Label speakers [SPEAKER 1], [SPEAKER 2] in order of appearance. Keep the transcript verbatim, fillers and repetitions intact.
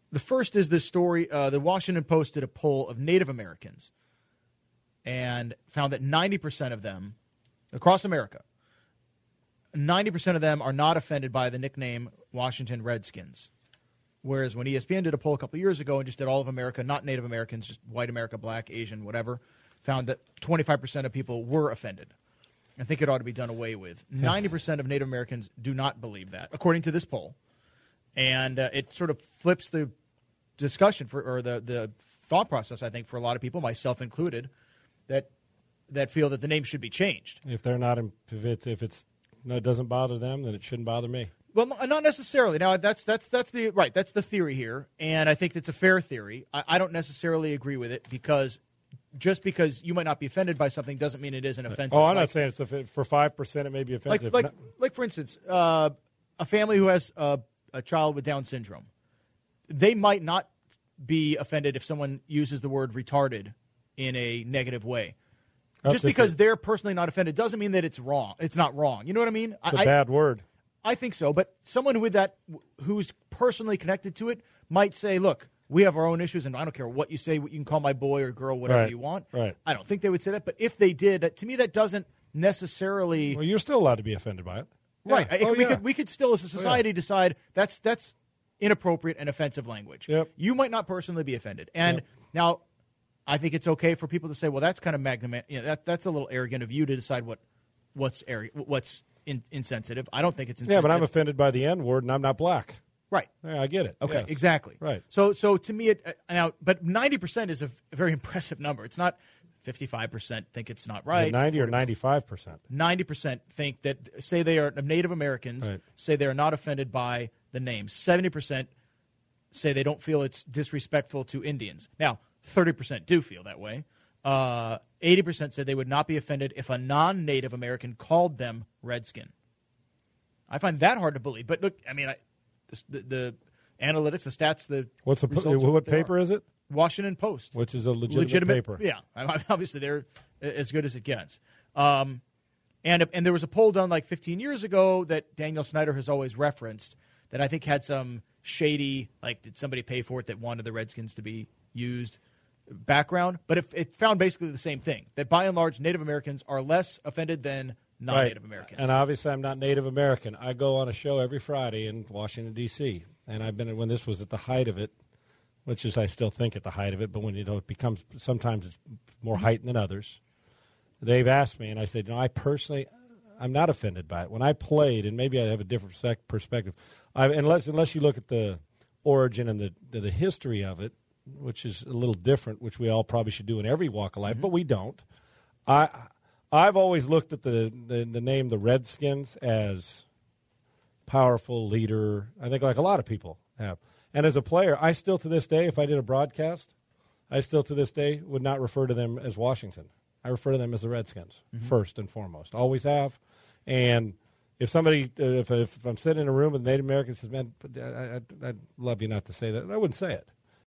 [SPEAKER 1] The first is this story. Uh, the Washington Post did a poll of Native Americans and found that ninety percent of them across America, ninety percent of them are not offended by the nickname Washington Redskins. Whereas when E S P N did a poll a couple of years ago and just did all of America, not Native Americans, just white America, black, Asian, whatever, found that twenty-five percent of people were offended. I think it ought to be done away with. ninety percent of Native Americans do not believe that, according to this poll. And uh, it sort of flips the discussion for, or the, the thought process, I think, for a lot of people, myself included, that that feel that the name should be changed.
[SPEAKER 2] If they're not, if it's, if it's, no, it doesn't bother them, then it shouldn't bother me.
[SPEAKER 1] Well, not necessarily. Now, that's that's that's the right. That's the theory here, and I think it's a fair theory. I, I don't necessarily agree with it because just because you might not be offended by something doesn't mean it isn't offensive.
[SPEAKER 2] Oh, I'm
[SPEAKER 1] like,
[SPEAKER 2] not saying it's for five percent it may be offensive.
[SPEAKER 1] Like, like, like for instance, uh, a family who has a, a child with Down syndrome, they might not be offended if someone uses the word retarded in a negative way.
[SPEAKER 2] That's
[SPEAKER 1] just because they're personally not offended doesn't mean that it's wrong. It's not wrong. You know what I mean?
[SPEAKER 2] It's a
[SPEAKER 1] I,
[SPEAKER 2] bad word.
[SPEAKER 1] I think so, but someone with that, who's personally connected to it, might say, "Look, we have our own issues, and I don't care what you say. You can call my boy or girl whatever
[SPEAKER 2] right.
[SPEAKER 1] you want."
[SPEAKER 2] Right.
[SPEAKER 1] I don't think they would say that, but if they did, to me, that doesn't necessarily.
[SPEAKER 2] Well, you're still allowed to be offended by it,
[SPEAKER 1] right?
[SPEAKER 2] Yeah.
[SPEAKER 1] I,
[SPEAKER 2] Oh,
[SPEAKER 1] we
[SPEAKER 2] yeah.
[SPEAKER 1] could we could still, as a society, oh, yeah. decide that's that's inappropriate and offensive language.
[SPEAKER 2] Yep.
[SPEAKER 1] You might not personally be offended, and
[SPEAKER 2] yep.
[SPEAKER 1] now I think it's okay for people to say, "Well, that's kind of magnum. You know, that that's a little arrogant of you to decide what what's ar- what's." In, insensitive. I don't think it's insensitive.
[SPEAKER 2] Yeah, but I'm offended by the N word, and I'm not black.
[SPEAKER 1] Right.
[SPEAKER 2] Yeah, I get it.
[SPEAKER 1] Okay,
[SPEAKER 2] yes.
[SPEAKER 1] exactly.
[SPEAKER 2] Right.
[SPEAKER 1] So, so to me, it uh, now, but ninety percent is a, a very impressive number. It's not fifty-five percent think it's not right.
[SPEAKER 2] ninety or ninety-five percent.
[SPEAKER 1] ninety percent think that say they are Native Americans, right. say they are not offended by the name. seventy percent say they don't feel it's disrespectful to Indians. Now, thirty percent do feel that way. Uh, eighty percent said they would not be offended if a non-Native American called them Redskin. I find that hard to believe. But look, I mean, I, the, the analytics, the stats, the
[SPEAKER 2] what's the
[SPEAKER 1] results
[SPEAKER 2] what, what
[SPEAKER 1] they
[SPEAKER 2] paper
[SPEAKER 1] are.
[SPEAKER 2] is it?
[SPEAKER 1] Washington Post,
[SPEAKER 2] which is a legitimate,
[SPEAKER 1] legitimate
[SPEAKER 2] paper.
[SPEAKER 1] Yeah, obviously they're as good as it gets. Um, and and there was a poll done like fifteen years ago that Daniel Snyder has always referenced that I think had some shady, like did somebody pay for it that wanted the Redskins to be used background. But it, it found basically the same thing, that by and large Native Americans are less offended than non-Native
[SPEAKER 2] right.
[SPEAKER 1] Americans.
[SPEAKER 2] And obviously I'm not Native American. I go on a show every Friday in Washington, D C, and I've been, when this was at the height of it, which is I still think at the height of it, but when you know it becomes, sometimes it's more heightened than others, they've asked me, and I said, you know, I personally, I'm not offended by it. When I played, and maybe I have a different sec- perspective, I, unless unless you look at the origin and the, the, the history of it, which is a little different, which we all probably should do in every walk of life, mm-hmm. but we don't. I... I've always looked at the, the, the name the Redskins as powerful leader, I think like a lot of people have. And as a player, I still to this day, if I did a broadcast, I still to this day would not refer to them as Washington. I refer to them as the Redskins, mm-hmm. first and foremost. Always have. And if somebody, uh, if, if I'm sitting in a room with Native Americans says, man, I, I, I'd love you not to say that, I wouldn't say it.